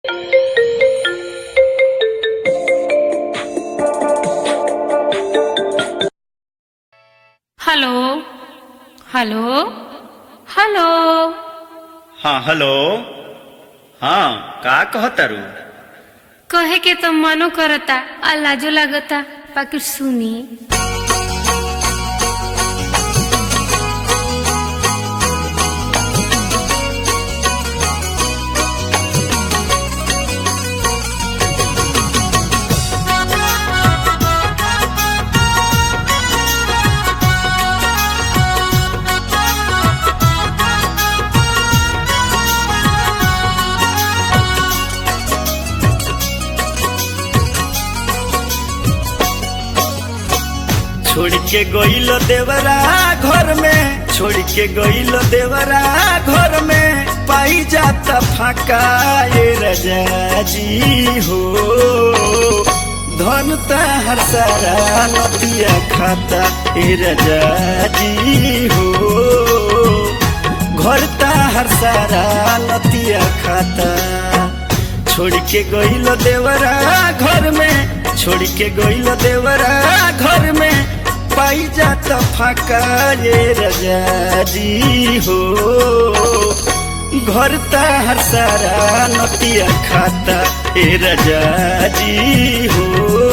Hello hello hello. हाँ hello. हाँ का कहतारू? कहे के तो मनो करता आ लाजो लागता बाकी सुनी। छोड़ के गइल देवरा घर में, छोड़ के गइल देवरा घर में, पाई जाता फाका ये रजा जी हो। धन ताहर सारा नतिया खाता ए रजा जी हो। घर ताहर सारा नतिया खाता। छोड़ के गइल देवरा घर में, छोड़ के गइल देवरा घर में, पाई जाता फाका ये रजा जी हो। घर ताहर सारा नतिया खाता ए रजा जी हो।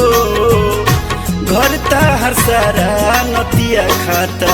घर ताहर सारा नतिया खाता।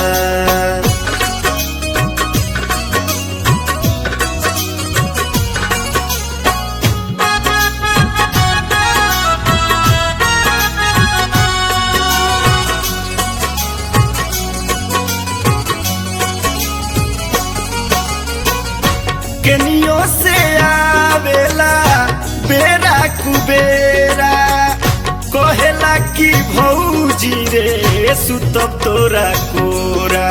केनियो से आवेला बेरा कुबेरा, कहेला कि भौजी रे सुतब तोरा कोरा।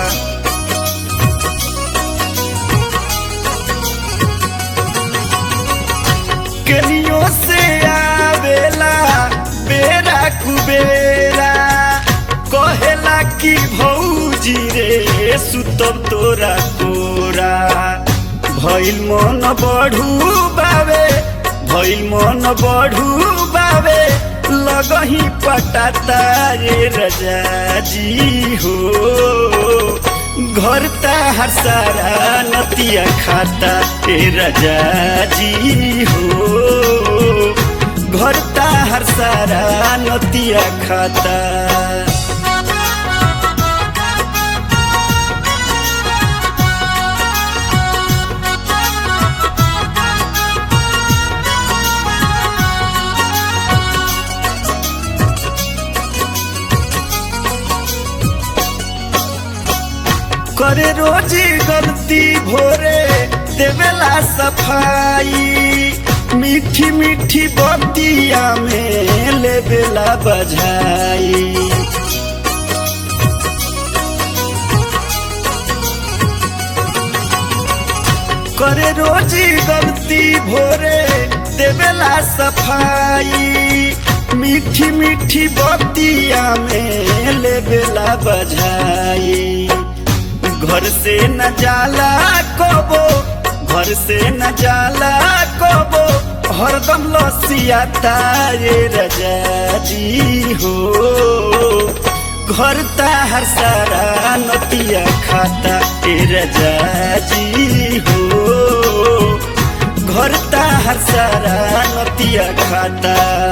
केनियो से आवेला बेरा कुबेरा, कहेला कि भौजी रे सुतब तोरा कोरा। भइल मन बढ़ू बावे, भइल मन बढ़ू बावे, लगही पटाता ये रजा जी हो। घर ताहर सारा नतिया खाता ए रजा जी हो। घर ताहर सारा नतिया खाता। करे रोजी गलती भोरे देवेला सफाई, मीठी मीठी बतिया में लेवेला बजाई। करे रोजी गलती भोरे देवेला सफाई, मीठी मीठी बतिया में लेवेला बजाई। घर से न जाला कबो, घर से न जाला कबो, हरदम लसियाता ये रजा जी हो। घर ताहर सारा नतिया खाता ए रजा जी हो। घर ताहर सारा नतिया खाता।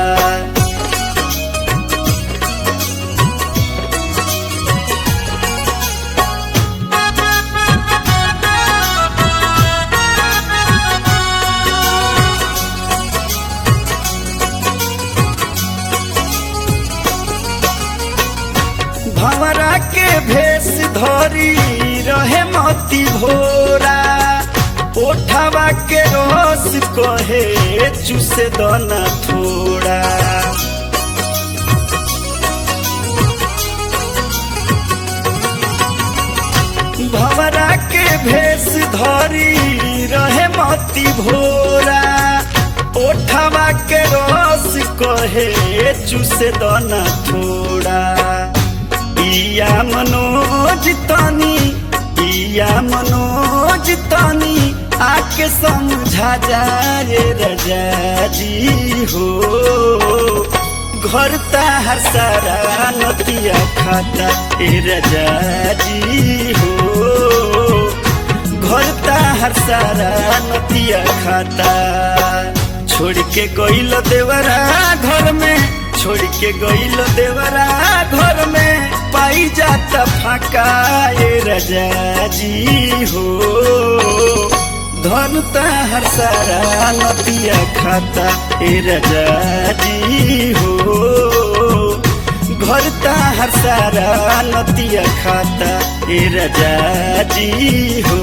भंवरा के भेष धरी रहे मती भोरा, ओठवा के रस कहे चूसे दना थोड़ा। भंवरा के भेष धरी रहे मती भोरा, ओठवा के रस कहे चूसे दना थोड़ा। इया मनोज तनी, इया मनोज तनी, आके समझा जाए राजा जी हो। घर ताहर सारा नतिया खाता ए राजा जी हो। घर ताहर सारा नतिया खाता। छोड़ के गइल देवरा घर में, छोड़ के गइल देवरा घर में, पाई जाता फाका ए राजा जी हो। धन ताहर सारा नतिया खाता ए राजा जी हो। घर ताहर सारा नतिया खाता ए राजा जी हो।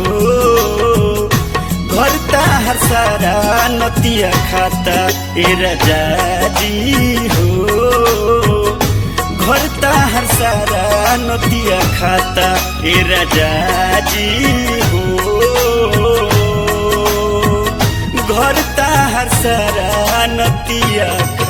घर ताहर सारा नतिया खाता ए राजा जी हो। घर ताहर सारा नतिया खाता ए राजा जी हो। घर ताहर सारा नतिया